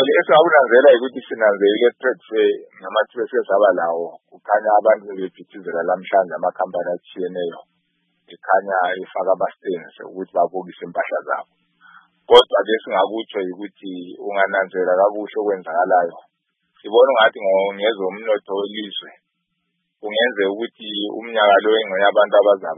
Esingakunanzela ukuthi sinanzelile trade fair ngama-trade fairs abalawo kukhanya abantu bephithizela lamhlanje amakhampani atshiyeneyo ekhanya ifaka ama-stands ukuthi babukise impahla zabo. Kodwa ke singakutsho ukuthi ungananzela kakuhle okwenzakalayo. Sibona ngathi ngezomnotho welizwe kungenzeka ukuthi umnyaka lo engcoye abantu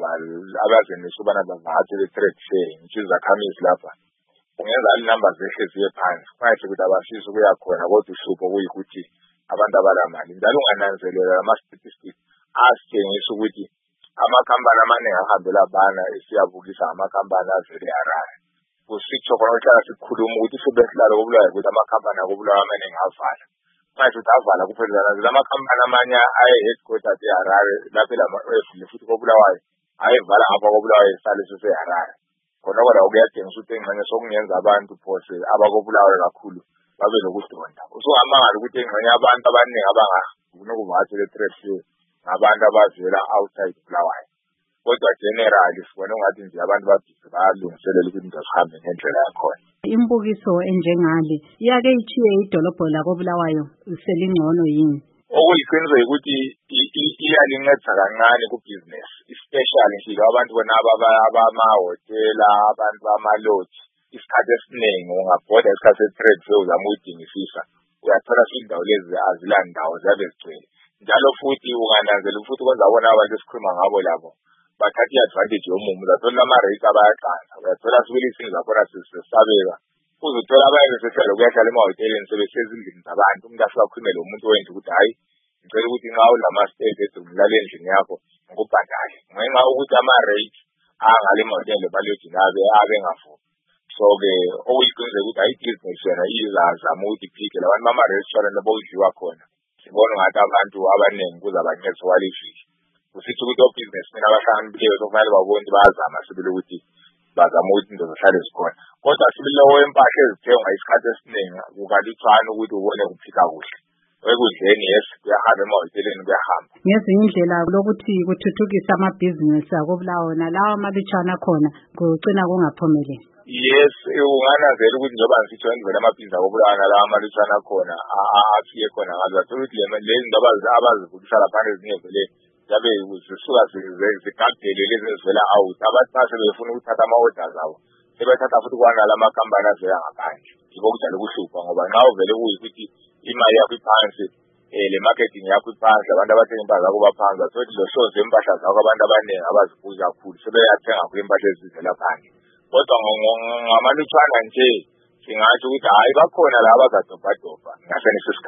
abazenisa ubana bavakatshele trade fair ngizakhamisi lapha. Kungenza inumbers zehle ziye phansi. Manje ukuthi abafisi ukuya khona kodwa uhlupho kuyikuthi abantu abalamali. Njalo ungananzelela ama-statistics asitshengisa ukuthi amakhampani amaningi ahambela bana esiyabukisa amakhampani avele Harare. Kusitsho khona uhlala sikhuluma ukuthi sibehlala kobulawayo ukuthi amakhampani akobulawayo amaningi avala. Manje ukuthi avala kuphelelana amakhampani amanye aye-headquarters eHarare lapho lamafile futhi kobulawayo ayevala ngapha kobulawayo esale seHarare. Khona kodwa kuyatshengisa ukuthi engxenye sokungenza abantu phose abakobulawayo kakhulu babe lokudonda. Usungamangala ukuthi engxenye abantu abaningi abangafuna ukuvakatshela trade fair ngabantu abavela outside Bulawayo. Kodwa generally sibone ngathi nje abantu bayalungiselela ukuthi into zihambe ngendlela yakhona. Imbukiso enjengale iyake ichiye idolobho lakobulawayo selingcono yini? Okuyiqiniso ukuthi iyalinceda kancane ku-business, especially nje abantu bona abamahhotela, abantu bama-lodge. Isikhathi esiningi ungabhoda isikhathi se-trade fair uzama ukudingisisa, uyathola indawo lezi azilandawo ziyabe zigcwele. Njalo futhi ungananzela futhi kwenza bona abantu esikhuluma ngabo labo bathatha i-advantage yomumo. Uzathola ama-rates abayaqansa, uyathola sibili isini zakhona sisabeka. Uzothola abaye besehlala kuyahlala emahoteleni sebesezindlini zabantu. Umuntu afika akhulume lo muntu wenza ukuthi hayi ngicela ukuthi nxa ulama-stay umlala endlini yakho ngikubhadale. Ngenxa ukuthi ama-rate angale emahoteli balojini abe engavumi. So-ke okuyiqiniso ukuthi hayi business yona izazama ukuthi iphike labantu bama-restaurant abokudliwa khona. Sibona ngathi abantu abaningi kuzabancedisa waliviki. Kusithi ukuthi o-business mina abahlakaniphile sokufanele babone ukuthi bayazama sibili ukuthi bazama ukuthi into zihlale zikhona. Kodwa sibili lewo impahla ezithengwa isikhathi esiningi kukalutshwana ukuthi ubone kuphika kuhle. Ekudleni yes kuyahamba emahoteleni kuyahamba. Ngezinye indlela lokuthi kuthuthukisa amabhizinisi akobulawayo nalawa amalutshwana khona kugcina kungaphumeleli. Yes, ungananzela ukuthi njengoba ngisitsho indlela amabhizinisi akobulawayo nalawa amalutshwana khona afike khona ngazo. Athola ukuthi lezi ndaba abazivukisa lapha ezinye vele yabe zisuka zigabhele lezi ezivela out. Abantu base befuna ukuthatha ama-orders abo sebethatha futhi kwanala amakhampani avela ngaphandle. Yiko kujala ukuhlupha ngoba nxa uvele kuyikuthi imali yakho iphansi, le marketing yakho iphansi, abantu abathenga impahla zakho baphansi. Athola lo shows impahla zakho abantu abaningi abazibuza kakhulu sebeyathenga kule impahla ezivela phandle. Kodwa ngamalutshwana nje singatsho ukuthi hayi bakhona la abazadobhadobha ngasenesikhathi.